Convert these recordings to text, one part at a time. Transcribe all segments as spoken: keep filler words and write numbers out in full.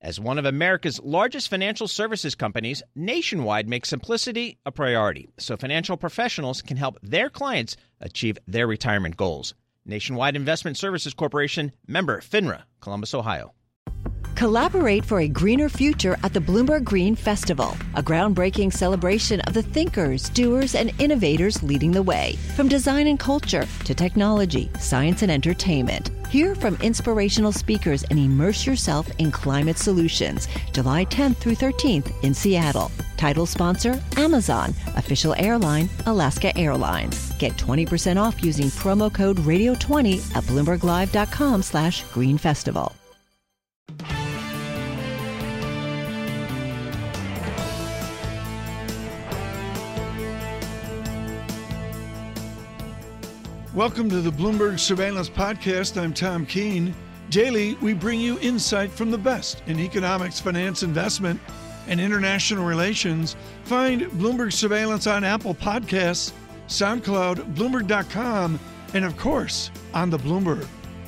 As one of America's largest financial services companies, Nationwide makes simplicity a priority so financial professionals can help their clients achieve their retirement goals. Nationwide Investment Services Corporation, member FINRA, Columbus, Ohio. Collaborate for a greener future at the Bloomberg Green Festival, a groundbreaking celebration of the thinkers, doers, and innovators leading the way. From design and culture to technology, science, and entertainment. Hear from inspirational speakers and immerse yourself in climate solutions. July tenth through thirteenth in Seattle. Title sponsor, Amazon. Official airline, Alaska Airlines. Get twenty percent off using promo code radio twenty at bloomberglive.com slash green festival. Welcome to the Bloomberg Surveillance Podcast. I'm Tom Keene. Daily, we bring you insight from the best in economics, finance, investment, and international relations. Find Bloomberg Surveillance on Apple Podcasts, SoundCloud, Bloomberg dot com, and of course, on the Bloomberg.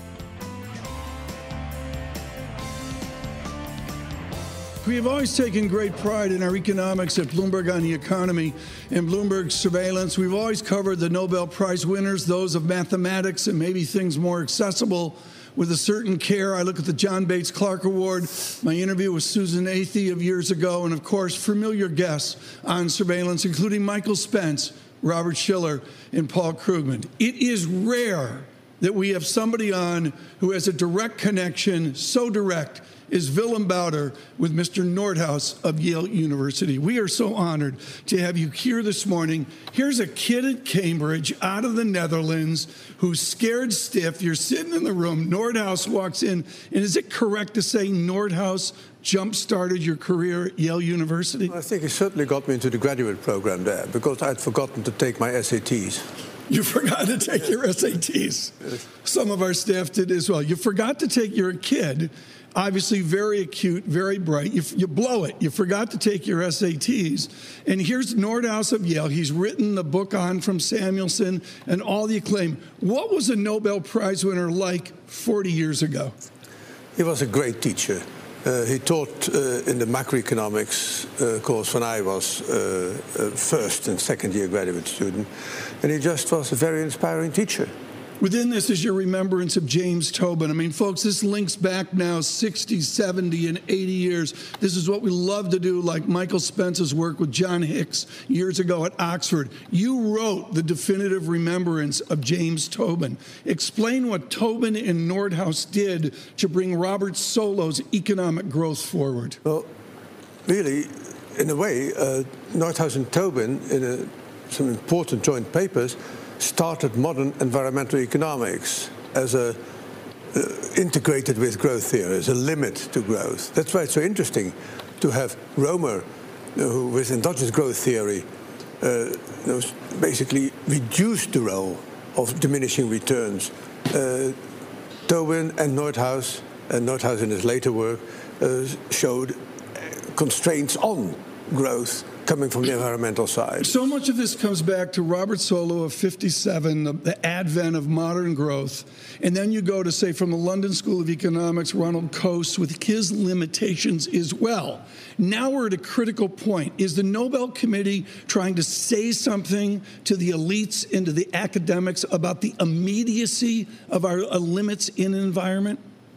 We have always taken great pride in our economics at Bloomberg on the Economy and Bloomberg Surveillance. We've always covered the Nobel Prize winners, those of mathematics, and maybe things more accessible with a certain care. I look at the John Bates Clark Award, my interview with Susan Athey of years ago, and of course, familiar guests on surveillance, including Michael Spence, Robert Shiller, and Paul Krugman. It is rare that we have somebody on who has a direct connection, so direct, is Willem Bouter with Mister Nordhaus of Yale University. We are so honored to have you here this morning. Here's a kid at Cambridge out of the Netherlands who's scared stiff. You're sitting in the room. Nordhaus walks in. And is it correct to say Nordhaus jump-started your career at Yale University? Well, I think it certainly got me into the graduate program there because I'd forgotten to take my S A Ts. You forgot to take your S A Ts. Some of our staff did as well. You forgot to take your kid. Obviously very acute, very bright. You, you blow it. You forgot to take your S A Ts. And here's Nordhaus of Yale. He's written the book on from Samuelson and all the acclaim. What was a Nobel Prize winner like forty years ago? He was a great teacher. Uh, he taught uh, in the macroeconomics uh, course when I was uh, a first and second year graduate student. And he just was a very inspiring teacher. Within this is your remembrance of James Tobin. I mean, folks, this links back now sixty, seventy, and eighty years. This is what we love to do, like Michael Spence's work with John Hicks years ago at Oxford. You wrote the definitive remembrance of James Tobin. Explain what Tobin and Nordhaus did to bring Robert Solow's economic growth forward. Well, really, in a way, uh, Nordhaus and Tobin, in a, some important joint papers, started modern environmental economics as a uh, integrated with growth theory, as a limit to growth. That's why it's so interesting to have Romer, uh, who with endogenous growth theory uh, you know, basically reduced the role of diminishing returns. Uh, Tobin and Nordhaus, and Nordhaus in his later work, uh, showed constraints on growth coming from the environmental side. So much of this comes back to Robert Solow of fifty-seven, the, the advent of modern growth. And then you go to, say, from the London School of Economics, Ronald Coase, with his limitations as well. Now we're at a critical point. Is the Nobel Committee trying to say something to the elites and to the academics about the immediacy of our uh, limits in an environment?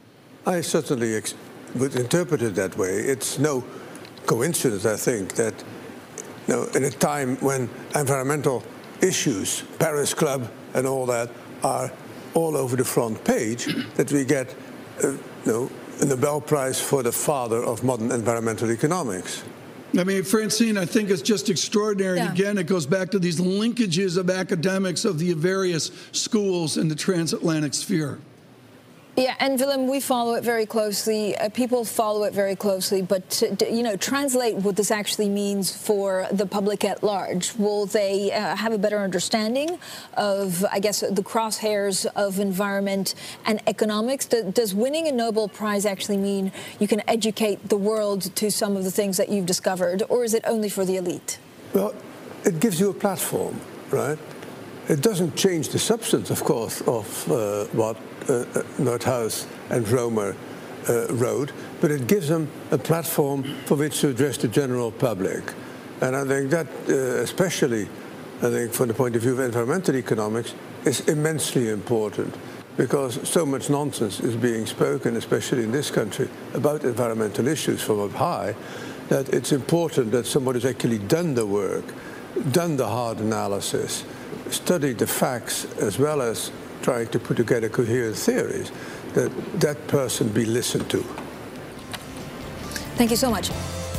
I certainly ex- would interpret it that way. It's no coincidence, I think, that you know, in a time when environmental issues, Paris Club and all that, are all over the front page, that we get uh, you know, a Nobel Prize for the father of modern environmental economics. I mean, Francine, I think it's just extraordinary. Yeah. And again, it goes back to these linkages of academics of the various schools in the transatlantic sphere. Yeah, and Willem, we follow it very closely. Uh, people follow it very closely, but to, you know, translate what this actually means for the public at large. Will they uh, have a better understanding of, I guess, the crosshairs of environment and economics? Do, does winning a Nobel Prize actually mean you can educate the world to some of the things that you've discovered, or is it only for the elite? Well, it gives you a platform, right? It doesn't change the substance, of course, of uh, what uh, Nordhaus and Romer uh, wrote, but it gives them a platform for which to address the general public. And I think that, uh, especially, I think from the point of view of environmental economics, is immensely important, because so much nonsense is being spoken, especially in this country, about environmental issues from up high, that it's important that somebody's actually done the work, done the hard analysis, studied the facts, as well as trying to put together coherent theories, that that person be listened to. Thank you so much.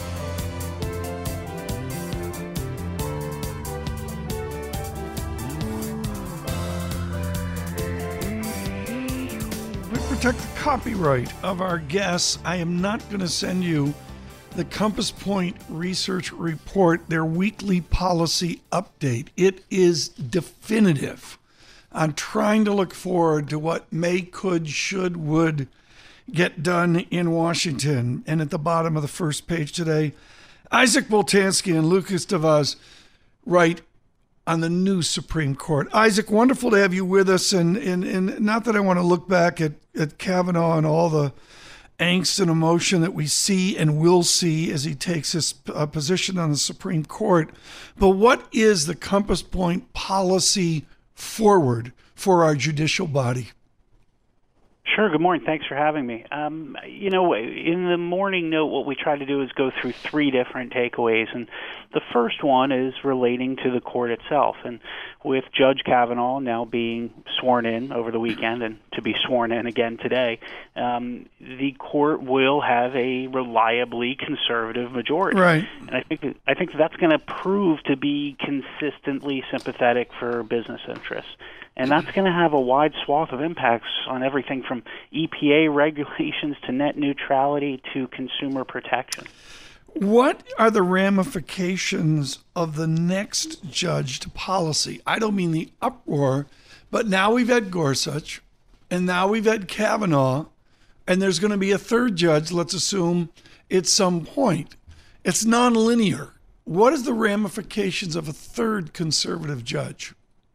We protect the copyright of our guests. I am not going to send you the Compass Point Research Report, their weekly policy update. It is definitive on trying to look forward to what may, could, should, would get done in Washington. And at the bottom of the first page today, Isaac Boltanski and Lucas DeVos write on the new Supreme Court. Isaac, wonderful to have you with us. And, and, and not that I want to look back at, at Kavanaugh and all the angst and emotion that we see and will see as he takes his uh, position on the Supreme Court. But what is the Compass Point policy forward for our judicial body? Sure. Good morning. Thanks for having me. Um, you know, in the morning note, what we try to do is go through three different takeaways. And the first one is relating to the court itself. And with Judge Kavanaugh now being sworn in over the weekend and to be sworn in again today, um, the court will have a reliably conservative majority. Right. And I think I think that's going to prove to be consistently sympathetic for business interests. And that's going to have a wide swath of impacts on everything from E P A regulations to net neutrality to consumer protection. What are the ramifications of the next judge to policy? I don't mean the uproar, but now we've had Gorsuch, and now we've had Kavanaugh, and there's going to be a third judge, let's assume, at some point. It's nonlinear. What is the ramifications of a third conservative judge?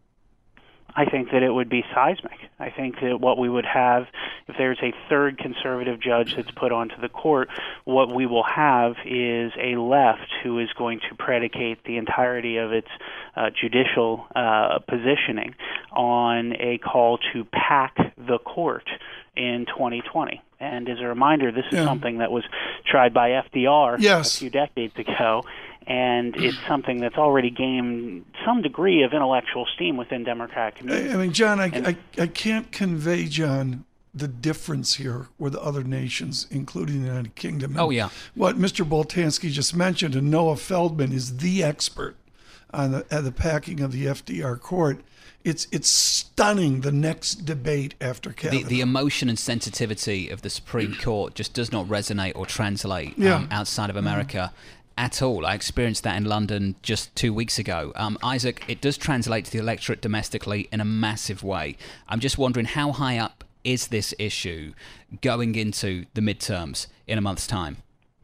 I think that it would be seismic. I think that what we would have, if there's a third conservative judge that's put onto the court, what we will have is a left who is going to predicate the entirety of its uh, judicial uh, positioning on a call to pack the court in twenty twenty. And as a reminder, this is yeah. something that was tried by F D R yes. a few decades ago. And it's something that's already gained some degree of intellectual steam within Democratic communities. I mean, John, I, and, I, I can't convey, John, the difference here with other nations, including the United Kingdom. Oh, yeah. What Mister Boltanski just mentioned, and Noah Feldman is the expert on the, at the packing of the F D R court. It's it's stunning, the next debate after Kavanaugh. The, the emotion and sensitivity of the Supreme Court just does not resonate or translate yeah. um, outside of America. Mm-hmm. At all. I experienced that in London just two weeks ago. Um, Isaac, it does translate to the electorate domestically in a massive way. I'm just wondering, how high up is this issue going into the midterms in a month's time?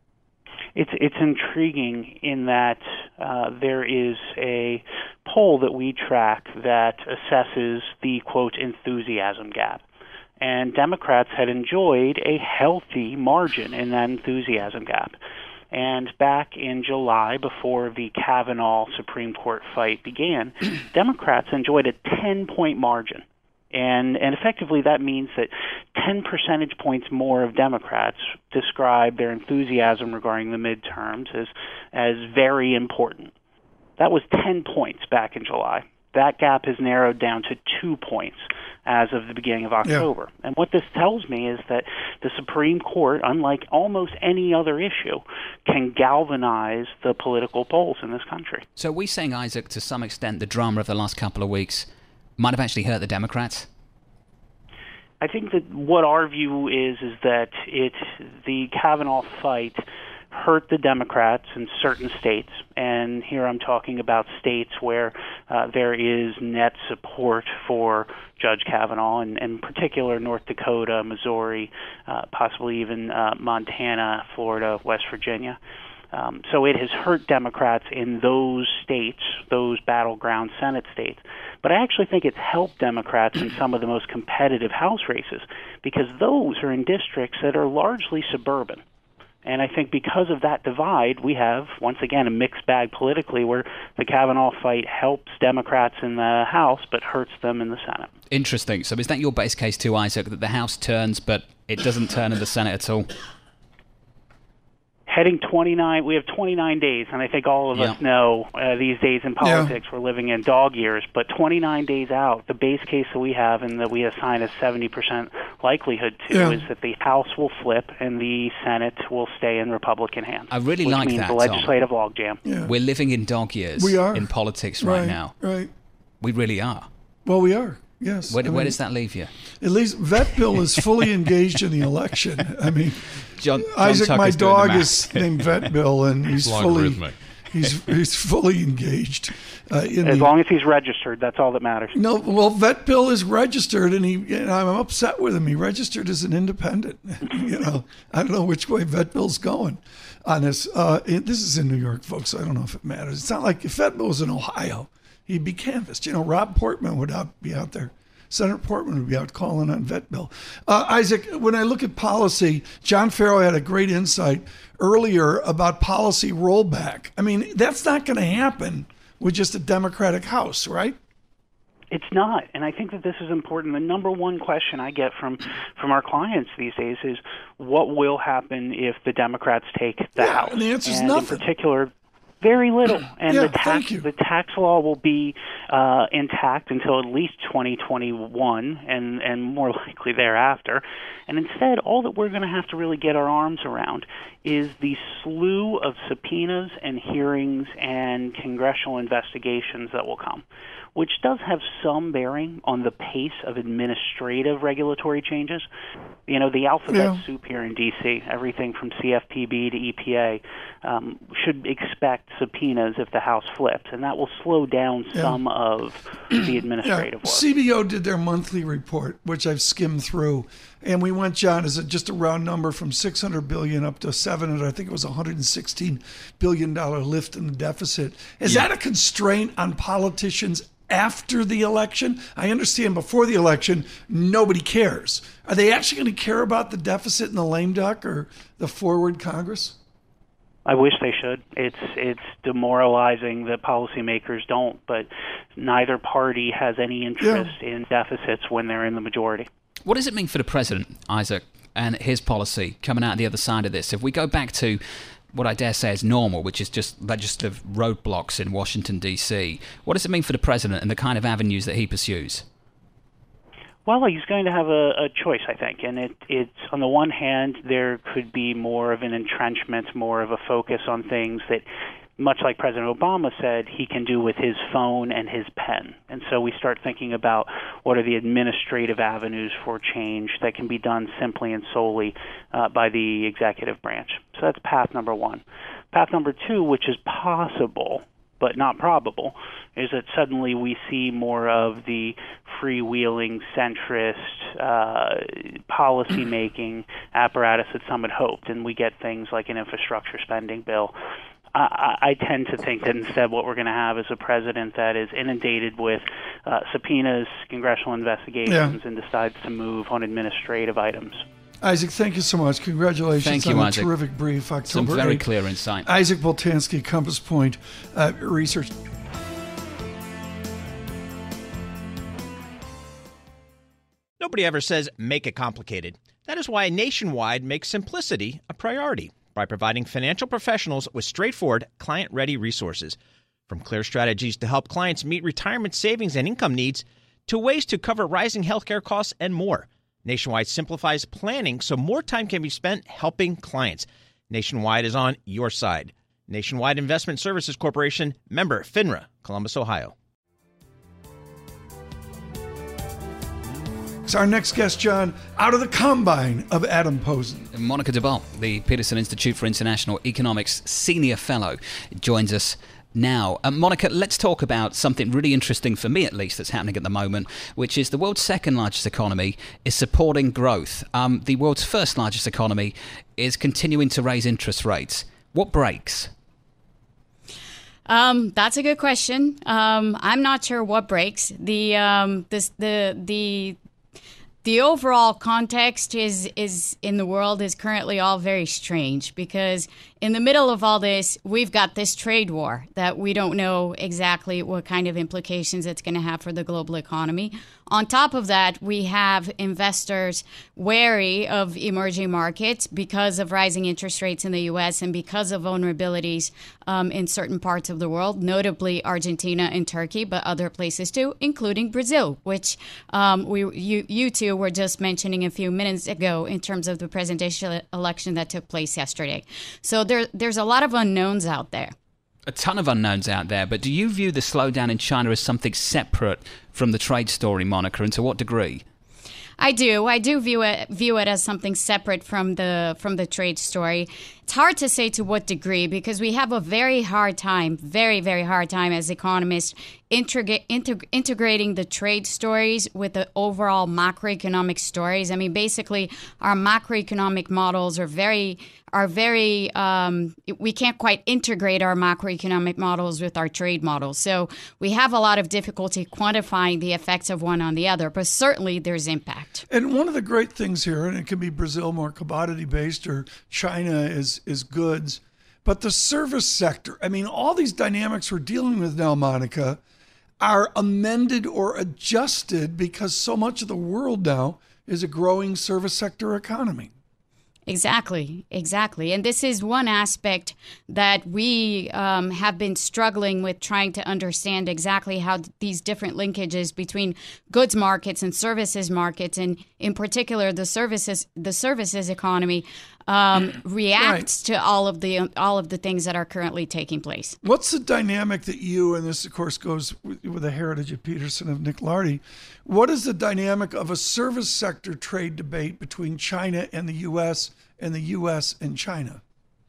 It's it's intriguing in that uh, there is a poll that we track that assesses the, quote, enthusiasm gap. And Democrats had enjoyed a healthy margin in that enthusiasm gap. And back in July, before the Kavanaugh Supreme Court fight began, Democrats enjoyed a ten-point margin. And and effectively that means that ten percentage points more of Democrats describe their enthusiasm regarding the midterms as as very important. That was ten points back in July. That gap has narrowed down to two points as of the beginning of October. Yeah. And what this tells me is that the Supreme Court, unlike almost any other issue, can galvanize the political polls in this country. So are we saying, Isaac, to some extent the drama of the last couple of weeks might have actually hurt the Democrats? I think that what our view is is that it the Kavanaugh fight hurt the Democrats in certain states, and here I'm talking about states where uh, there is net support for Judge Kavanaugh, and, and in particular North Dakota, Missouri, uh, possibly even uh, Montana, Florida, West Virginia. Um, so it has hurt Democrats in those states, those battleground Senate states. But I actually think it's helped Democrats in some of the most competitive House races, because those are in districts that are largely suburban. And I think because of that divide, we have, once again, a mixed bag politically where the Kavanaugh fight helps Democrats in the House but hurts them in the Senate. Interesting. So is that your base case too, Isaac, that the House turns but it doesn't turn in the Senate at all? Heading twenty-nine, we have twenty-nine days, and I think all of yeah. us know uh, these days in politics yeah. we're living in dog years, but twenty-nine days out, the base case that we have and that we assign a seventy percent likelihood to yeah. is that the House will flip and the Senate will stay in Republican hands. I really which like means that, the legislative logjam. Yeah. We're living in dog years we are. in politics right, right now. Right. We really are. Well, we are. Yes. Where, I mean, where does that leave you? At least Vet Bill is fully engaged in the election. I mean, John, John Isaac, Tucker's my doing the dog math. is named Vet Bill, and he's fully he's he's fully engaged. Uh, in as the, long as he's registered, that's all that matters. No, well, Vet Bill is registered, and he. You know, I'm upset with him. He registered as an independent. You know, I don't know which way Vet Bill's going on this. Uh, it, this is in New York, folks. So I don't know if it matters. It's not like if Vet Bill was in Ohio, he'd be canvassed. You know, Rob Portman would out, be out there. Senator Portman would be out calling on Vet Bill. Uh, Isaac, when I look at policy, John Farrow had a great insight earlier about policy rollback. I mean, that's not going to happen with just a Democratic House, right? It's not, and I think that this is important. The number one question I get from, from our clients these days is, what will happen if the Democrats take the yeah, House? And the answer is and nothing. In particular, very little, and yeah, the tax the tax law will be uh, intact until at least twenty twenty-one, and and more likely thereafter. And instead, all that we're going to have to really get our arms around is the slew of subpoenas and hearings and congressional investigations that will come, which does have some bearing on the pace of administrative regulatory changes. You know, the alphabet yeah. soup here in D C, everything from C F P B to E P A, um, should expect subpoenas if the House flips, and that will slow down yeah. some of the administrative yeah. work. C B O did their monthly report, which I've skimmed through, and we went, John, is it just a round number from six hundred billion dollars up to seven hundred? I think it was a one hundred sixteen billion dollars lift in the deficit. Is yeah. that a constraint on politicians after the election? I understand before the election, nobody cares. Are they actually going to care about the deficit and the lame duck or the forward Congress? I wish they should. It's it's demoralizing that policymakers don't, but neither party has any interest yeah. in deficits when they're in the majority. What does it mean for the president, Isaac, and his policy coming out the other side of this? If we go back to what I dare say is normal, which is just legislative roadblocks in Washington, D C, what does it mean for the president and the kind of avenues that he pursues? Well, he's going to have a, a choice, I think, and it, it's on the one hand, there could be more of an entrenchment, more of a focus on things that, much like President Obama said, he can do with his phone and his pen. And so we start thinking about what are the administrative avenues for change that can be done simply and solely uh, by the executive branch. So that's path number one. Path number two, which is possible but not probable, is that suddenly we see more of the freewheeling, centrist uh, policy-making apparatus that some had hoped, and we get things like an infrastructure spending bill. I, I tend to think that instead what we're going to have is a president that is inundated with uh, subpoenas, congressional investigations, yeah. and decides to move on administrative items. Isaac, thank you so much. Congratulations thank you, on Isaac. a terrific brief. October Some very eighth. clear insight. Isaac Boltanski, Compass Point uh, Research. Nobody ever says make it complicated. That is why Nationwide makes simplicity a priority by providing financial professionals with straightforward, client-ready resources. From clear strategies to help clients meet retirement savings and income needs, to ways to cover rising healthcare costs and more. Nationwide simplifies planning so more time can be spent helping clients. Nationwide is on your side. Nationwide Investment Services Corporation, member FINRA, Columbus, Ohio. It's our next guest, John, out of the combine of Adam Posen. Monica DeBalle, the Peterson Institute for International Economics Senior Fellow, joins us now. Uh, Monica, let's talk about something really interesting, for me at least, that's happening at the moment, which is the world's second largest economy is supporting growth. Um, the world's first largest economy is continuing to raise interest rates. What breaks? Um, that's a good question. Um, I'm not sure what breaks. The um, this the the the overall context is is in the world is currently all very strange, because in the middle of all this, we've got this trade war that we don't know exactly what kind of implications it's going to have for the global economy. On top of that, we have investors wary of emerging markets because of rising interest rates in the U S and because of vulnerabilities um, in certain parts of the world, notably Argentina and Turkey, but other places too, including Brazil, which um, we you, you two were just mentioning a few minutes ago in terms of the presidential election that took place yesterday. So there, there's a lot of unknowns out there. A ton of unknowns out there, but do you view the slowdown in China as something separate from the trade story, Monica, and to what degree? I do. I do view it view it as something separate from the from the trade story. It's hard to say to what degree, because we have a very hard time, very, very hard time as economists integra- integ- integrating the trade stories with the overall macroeconomic stories. I mean, basically, our macroeconomic models are very are very, um, we can't quite integrate our macroeconomic models with our trade models. So we have a lot of difficulty quantifying the effects of one on the other, but certainly there's impact. And one of the great things here, and it can be Brazil more commodity-based or China is, is goods, but the service sector, I mean, all these dynamics we're dealing with now, Monica, are amended or adjusted because so much of the world now is a growing service sector economy. Exactly, exactly. And this is one aspect that we um, have been struggling with, trying to understand exactly how these different linkages between goods markets and services markets, and in particular the services the services economy, um, reacts right. to all of the all of the things that are currently taking place. What's the dynamic that you, and this of course goes with, with the heritage of Peterson, of Nick Lardy, what is the dynamic of a service sector trade debate between China and the U S and the U S and China?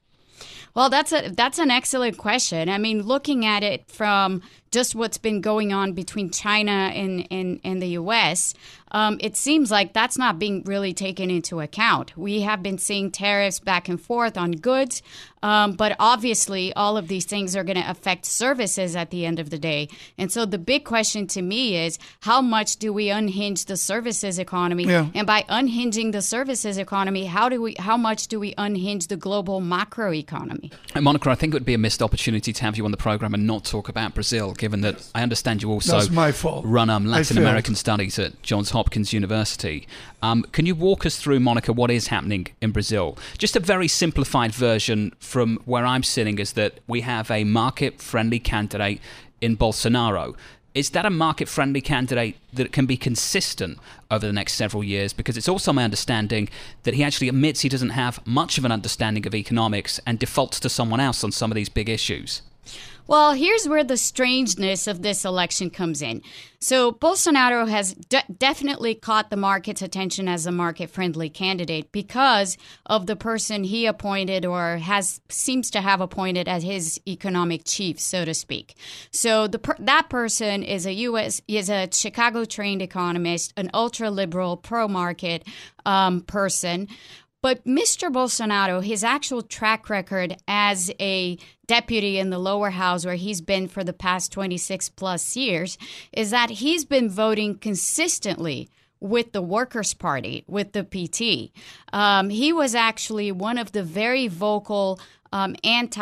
Well, that's a that's an excellent question. I mean, looking at it from just what's been going on between China and, and, and the U S, um, it seems like that's not being really taken into account. We have been seeing tariffs back and forth on goods, um, but obviously all of these things are going to affect services at the end of the day. And so the big question to me is, how much do we unhinge the services economy? Yeah. And by unhinging the services economy, how do we how much do we unhinge the global macroeconomy? And Monica, I think it would be a missed opportunity to have you on the program and not talk about Brazil, given that I understand you also That's my fault. run um, Latin American studies at Johns Hopkins University. Um, can you walk us through, Monica, what is happening in Brazil? Just a very simplified version from where I'm sitting is that we have a market-friendly candidate in Bolsonaro. Is that a market-friendly candidate that can be consistent over the next several years? Because it's also my understanding that he actually admits he doesn't have much of an understanding of economics and defaults to someone else on some of these big issues. Well, here's where the strangeness of this election comes in. So Bolsonaro has de- definitely caught the market's attention as a market-friendly candidate because of the person he appointed, or has seems to have appointed as his economic chief, so to speak. So the per- that person is a U S is a Chicago-trained economist, an ultra-liberal, pro-market um, person. But Mister Bolsonaro, his actual track record as a deputy in the lower house, where he's been for the past twenty-six plus years, is that he's been voting consistently with the Workers' Party, with the P T. Um, he was actually one of the very vocal um,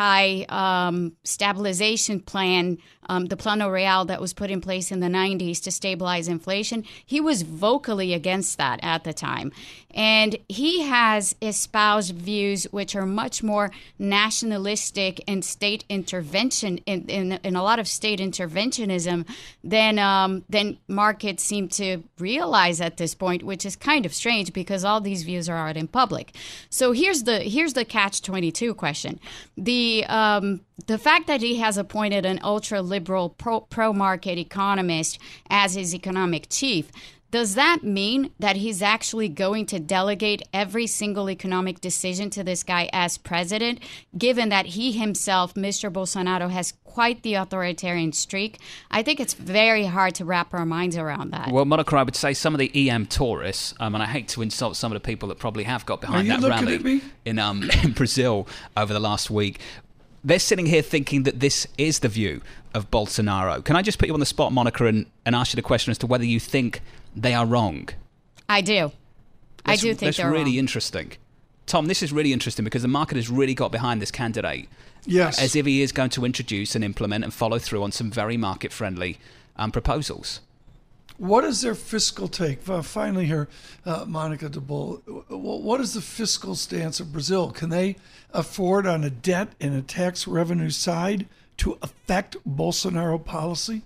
anti-stabilization um, plan, um, the Plano Real that was put in place in the nineties to stabilize inflation. He was vocally against that at the time. And he has espoused views which are much more nationalistic and state intervention, in, in, in a lot of state interventionism than, um, than markets seem to realize at this point, which is kind of strange because all these views are out in public. So here's the here's the catch twenty-two question. The um, the fact that he has appointed an ultra-liberal pro, pro-market economist as his economic chief, does that mean that he's actually going to delegate every single economic decision to this guy as president, given that he himself, Mister Bolsonaro, has quite the authoritarian streak? I think it's very hard to wrap our minds around that. Well, Monica, I would say some of the E M tourists, um, and I hate to insult some of the people that probably have got behind that rally in, um, in Brazil over the last week, they're sitting here thinking that this is the view of Bolsonaro. Can I just put you on the spot, Monica, and, and ask you the question as to whether you think they are wrong? I do. That's, I do think that's they're really wrong. interesting. Tom, this is really interesting because the market has really got behind this candidate. Yes. As if he is going to introduce and implement and follow through on some very market-friendly um, proposals. What is their fiscal take? Uh, finally here, uh, Monica de Bull, what is the fiscal stance of Brazil? Can they afford on a debt and a tax revenue side to affect Bolsonaro policy?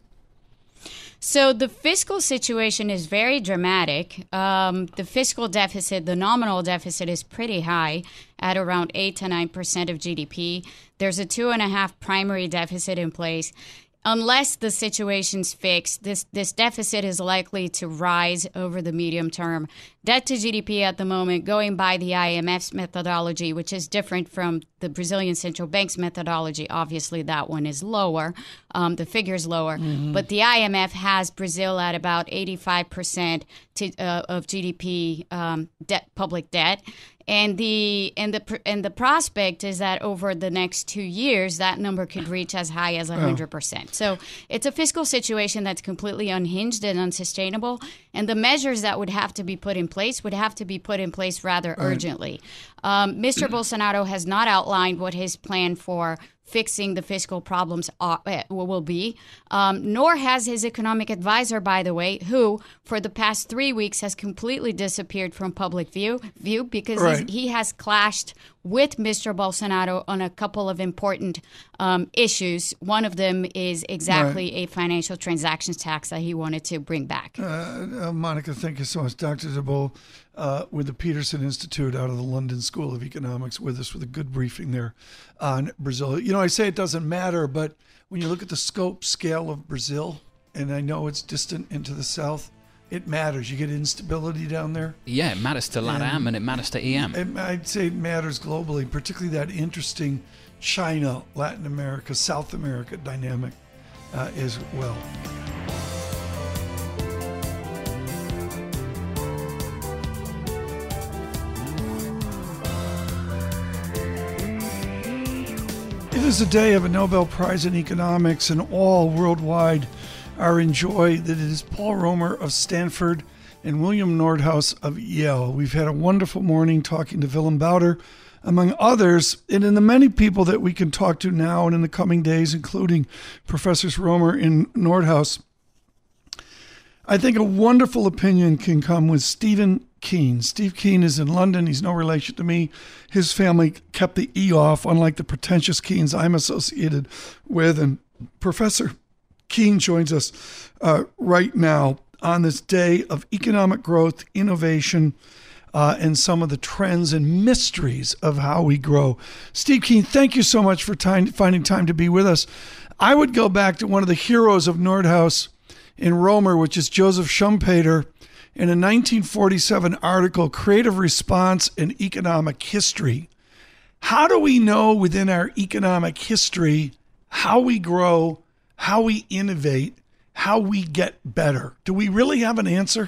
So the fiscal situation is very dramatic. Um, the fiscal deficit, the nominal deficit is pretty high at around eight to nine percent of G D P. There's a two and a half primary deficit in place. Unless the situation's fixed, this, this deficit is likely to rise over the medium term. Debt to G D P at the moment, going by the I M F's methodology, which is different from the Brazilian Central Bank's methodology. Obviously, that one is lower. Um, the figure's lower. Mm-hmm. But the I M F has Brazil at about eighty-five percent to, uh, of G D P um, debt, public debt. And the and the and the prospect is that over the next two years, that number could reach as high as one hundred percent. So it's a fiscal situation that's completely unhinged and unsustainable. And the measures that would have to be put in place would have to be put in place rather right. urgently. Um, Mister Bolsonaro has not outlined what his plan for fixing the fiscal problems are, will be, um, nor has his economic advisor, by the way, who for the past three weeks has completely disappeared from public view, view because right. he has clashed with Mister Bolsonaro on a couple of important um, issues. One of them is exactly right. a financial transactions tax that he wanted to bring back. Uh, uh, Monica, thank you so much. Doctor de Bull uh, with the Peterson Institute out of the London School of Economics with us with a good briefing there on Brazil. You know, I say it doesn't matter, but when you look at the scope, scale of Brazil, and I know it's distant into the south, it matters. You get instability down there. Yeah, it matters to LATAM and, and it matters to E M. It, I'd say it matters globally, particularly that interesting China, Latin America, South America dynamic uh, as well. It is a day of a Nobel Prize in Economics, and all worldwide are in joy that it is Paul Romer of Stanford and William Nordhaus of Yale. We've had a wonderful morning talking to Willem Bouter, among others, and in the many people that we can talk to now and in the coming days, including Professors Romer and Nordhaus. I think a wonderful opinion can come with Stephen Keen. Steve Keen is in London. He's no relation to me. His family kept the E off, unlike the pretentious Keens I'm associated with. And Professor Keen joins us uh, right now on this day of economic growth, innovation, uh, and some of the trends and mysteries of how we grow. Steve Keen, thank you so much for time, finding time to be with us. I would go back to one of the heroes of Nordhaus and Romer, which is Joseph Schumpeter, in a nineteen forty-seven article, Creative Response in Economic History. How do we know within our economic history how we grow, how we innovate, how we get better? Do we really have an answer?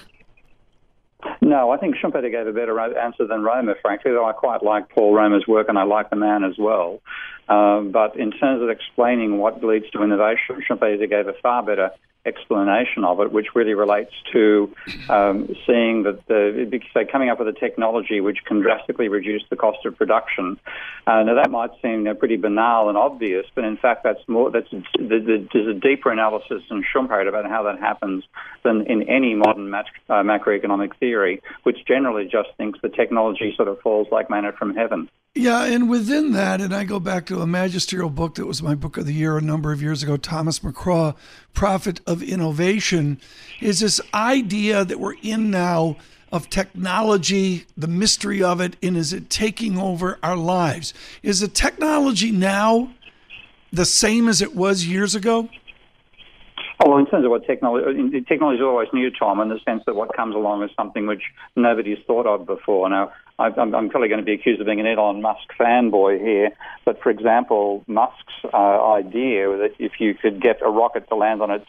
No, I think Schumpeter gave a better answer than Romer, frankly, though I quite like Paul Romer's work and I like the man as well. Uh, but in terms of explaining what leads to innovation, Schumpeter gave a far better explanation of it, which really relates to um, seeing that the, say, coming up with a technology which can drastically reduce the cost of production. Uh, now that might seem uh, pretty banal and obvious, but in fact that's more. That's the, the, there's a deeper analysis in Schumpeter about how that happens than in any modern mat- uh, macroeconomic theory, which generally just thinks the technology sort of falls like manna from heaven. Yeah, and within that, and I go back to a magisterial book that was my book of the year a number of years ago, Thomas McCraw, Prophet of Innovation, is this idea that we're in now of technology, the mystery of it, and is it taking over our lives? Is the technology now the same as it was years ago? Oh, well, in terms of what technology, technology is always new, Tom, in the sense that what comes along is something which nobody's thought of before. Now, I'm, I'm probably going to be accused of being an Elon Musk fanboy here, but for example, Musk's uh, idea that if you could get a rocket to land on its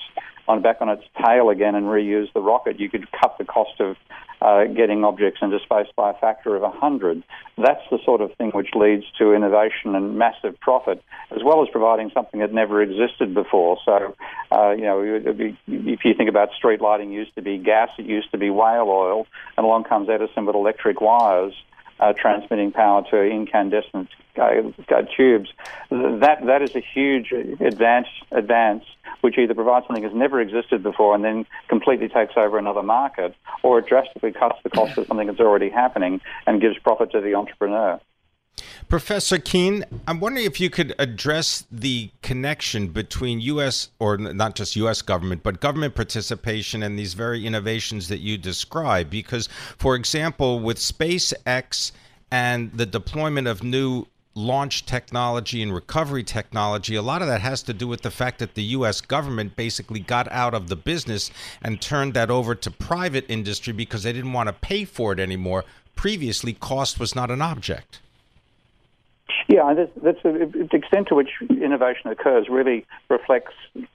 on back on its tail again and reuse the rocket, you could cut the cost of uh, getting objects into space by a factor of one hundred. That's the sort of thing which leads to innovation and massive profit, as well as providing something that never existed before. So, uh, you know, be, if you think about street lighting, used to be gas, it used to be whale oil, and along comes Edison with electric wires uh, transmitting power to incandescent uh, tubes. That that is a huge advance advance. which either provides something that's never existed before and then completely takes over another market, or it drastically cuts the cost of something that's already happening and gives profit to the entrepreneur. Professor Keane, I'm wondering if you could address the connection between U S, or not just U S government, but government participation and these very innovations that you describe. Because, for example, with SpaceX and the deployment of new launch technology and recovery technology, a lot of that has to do with the fact that the U S government basically got out of the business and turned that over to private industry because they didn't want to pay for it anymore. Previously, cost was not an object. Yeah, that's, that's a, the extent to which innovation occurs really reflects,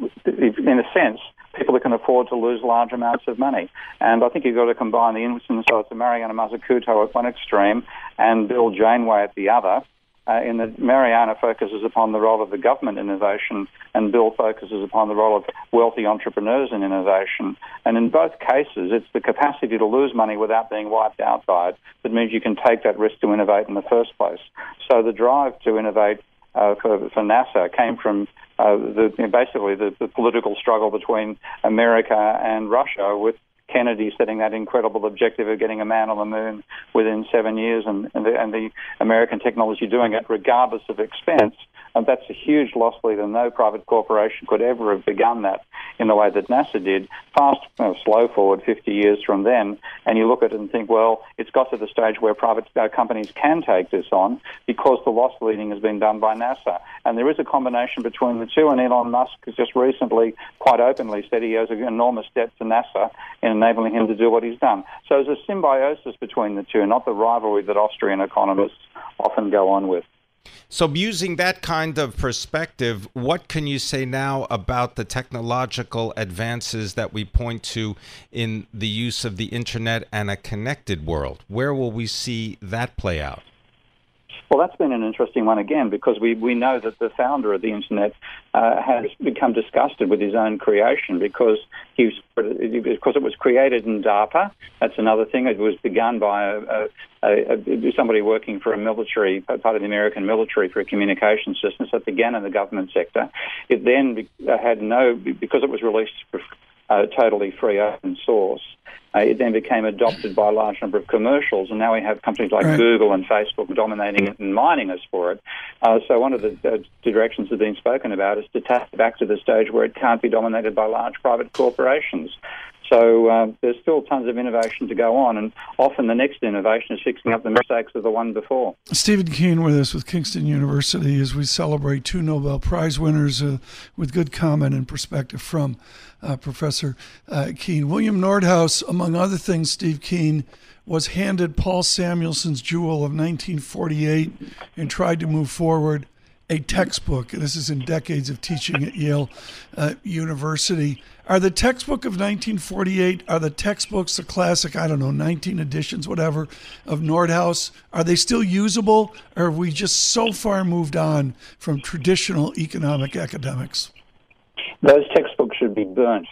in a sense, people that can afford to lose large amounts of money. And I think you've got to combine the instance of Mariana Mazzucato at one extreme and Bill Janeway at the other. Uh, in that Mariana focuses upon the role of the government innovation and Bill focuses upon the role of wealthy entrepreneurs in innovation. And in both cases, it's the capacity to lose money without being wiped out by it that means you can take that risk to innovate in the first place. So the drive to innovate uh, for, for NASA came from uh, the, you know, basically the, the political struggle between America and Russia, with Kennedy setting that incredible objective of getting a man on the moon within seven years and, and, the, and the American technology doing it regardless of expense. And that's a huge loss leader. No private corporation could ever have begun that in the way that NASA did. Fast, you know, slow forward fifty years from then, and you look at it and think, well, it's got to the stage where private uh, companies can take this on because the loss leading has been done by NASA. And there is a combination between the two, and Elon Musk has just recently quite openly said he owes an enormous debt to NASA in enabling him to do what he's done. So there's a symbiosis between the two, not the rivalry that Austrian economists often go on with. So using that kind of perspective, what can you say now about the technological advances that we point to in the use of the internet and a connected world? Where will we see that play out? Well, that's been an interesting one again, because we, we know that the founder of the internet uh, has become disgusted with his own creation because he was, because it was created in DARPA. That's another thing. It was begun by a, a, a, a, somebody working for a military, part of the American military, for a communication system. So it began in the government sector. It then had no, because it was released for uh, totally free open source. Uh, it then became adopted by a large number of commercials, and now we have companies like right. Google and Facebook dominating it and mining us for it. Uh, so one of the uh, directions that have been spoken about is to tap back to the stage where it can't be dominated by large private corporations. So uh, there's still tons of innovation to go on, and often the next innovation is fixing up the mistakes of the one before. Stephen Keane with us with Kingston University as we celebrate two Nobel Prize winners uh, with good comment and perspective from uh, Professor uh, Keane. William Nordhaus, among other things, Steve Keane, was handed Paul Samuelson's Jewel of nineteen forty-eight and tried to move forward a textbook. This is in decades of teaching at Yale uh, University. Are the textbook of nineteen forty-eight, are the textbooks, the classic, I don't know, nineteen editions, whatever, of Nordhaus, are they still usable, or have we just so far moved on from traditional economic academics? Those textbooks should be burnt.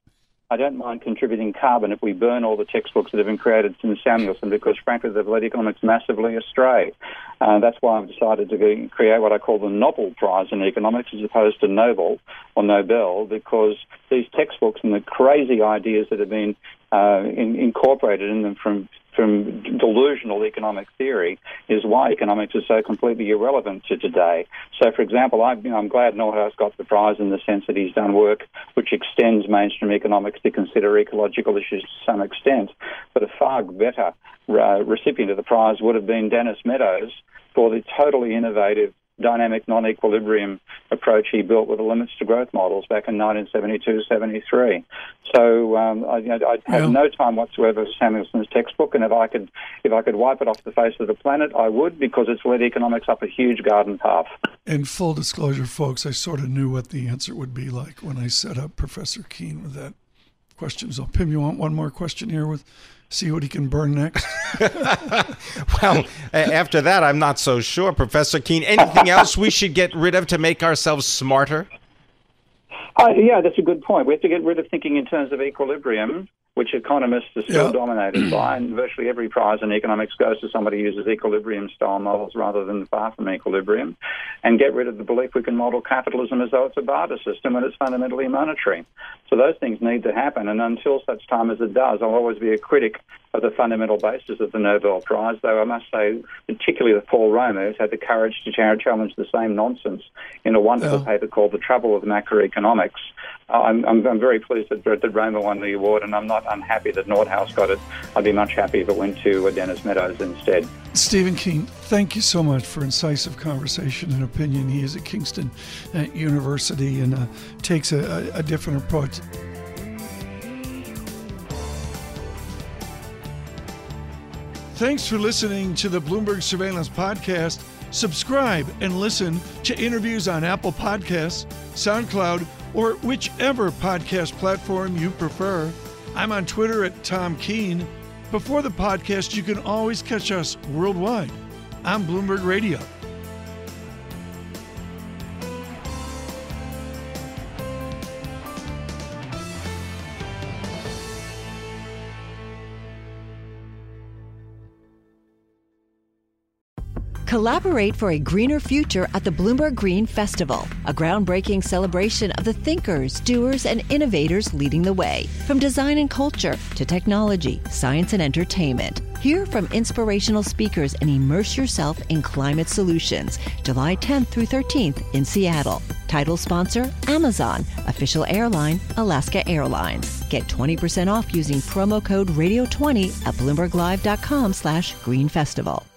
I don't mind contributing carbon if we burn all the textbooks that have been created since Samuelson, because frankly they've led economics massively astray. Uh, that's why I've decided to go create what I call the Nobel Prize in economics as opposed to Nobel or Nobel, because these textbooks and the crazy ideas that have been uh, in, incorporated in them from from delusional economic theory is why economics is so completely irrelevant to today. So, for example, I, you know, I'm glad Nordhaus got the prize in the sense that he's done work which extends mainstream economics to consider ecological issues to some extent. But a far better uh, recipient of the prize would have been Dennis Meadows for the totally innovative dynamic non-equilibrium approach he built with the limits to growth models back in nineteen seventy-two seventy-three. So um, I, I have yeah. no time whatsoever for Samuelson's textbook, and if I could if I could wipe it off the face of the planet, I would, because it's led economics up a huge garden path. In full disclosure, folks, I sort of knew what the answer would be like when I set up Professor Keene with that question. So, Pim, you want one more question here with see what he can burn next? Well, after that, I'm not so sure. Professor Keene, anything else we should get rid of to make ourselves smarter? Uh, yeah, that's a good point. We have to get rid of thinking in terms of equilibrium, which economists are still yeah. dominated by, and virtually every prize in economics goes to somebody who uses equilibrium-style models rather than far from equilibrium, and get rid of the belief we can model capitalism as though it's a barter system and it's fundamentally monetary. So those things need to happen, and until such time as it does, I'll always be a critic of the fundamental basis of the Nobel Prize, though I must say, particularly with Paul Romer, who's had the courage to challenge the same nonsense in a wonderful yeah. paper called The Trouble with Macroeconomics. I'm, I'm, I'm very pleased that, that Romer won the award, and I'm not unhappy that Nordhaus got it. I'd be much happy if it went to uh, Dennis Meadows instead. Stephen Keene, thank you so much for incisive conversation and opinion. He is at Kingston uh, University and uh, takes a, a, a different approach. Thanks for listening to the Bloomberg Surveillance Podcast. Subscribe and listen to interviews on Apple Podcasts, SoundCloud, or whichever podcast platform you prefer. I'm on Twitter at Tom Keene. Before the podcast, you can always catch us worldwide on Bloomberg Radio. Collaborate for a greener future at the Bloomberg Green Festival, a groundbreaking celebration of the thinkers, doers, and innovators leading the way. From design and culture to technology, science, and entertainment. Hear from inspirational speakers and immerse yourself in climate solutions. July tenth through thirteenth in Seattle. Title sponsor, Amazon. Official airline, Alaska Airlines. Get twenty percent off using promo code radio twenty at bloomberg live dot com slash green festival.